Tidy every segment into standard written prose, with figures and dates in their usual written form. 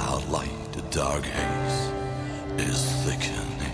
without light, a dark haze is thickening.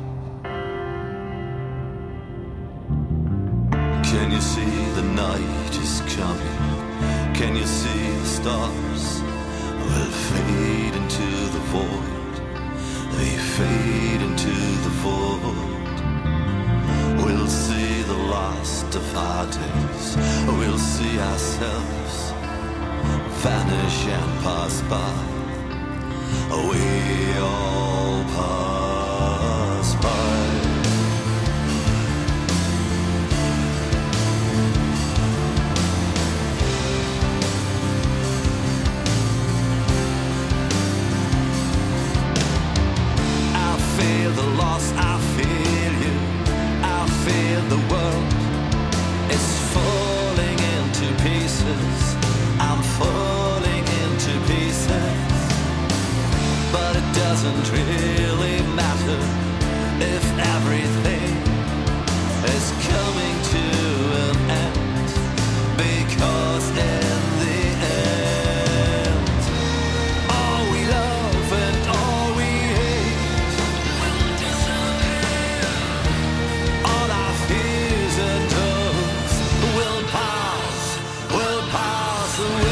Can you see the night is coming? Can you see the stars will fade into the void? They fade into the void. We'll see the last of our days. We'll see ourselves vanish and pass by. We all pass by. I feel the loss, I feel you, I feel the world is falling into pieces. I'm falling into pieces. But it doesn't really matter if everything is coming to an end, because in the end, all we love and all we hate will disappear. All our fears and hopes will pass away.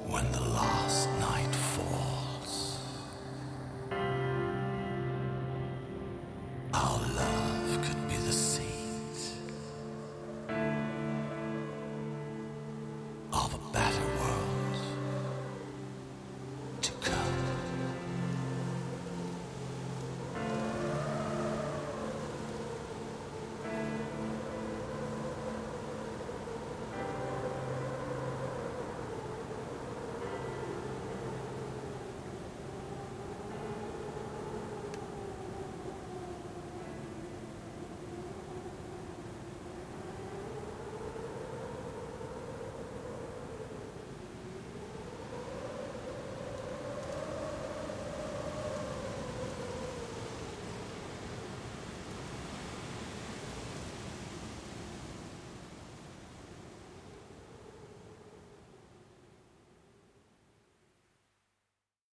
when the light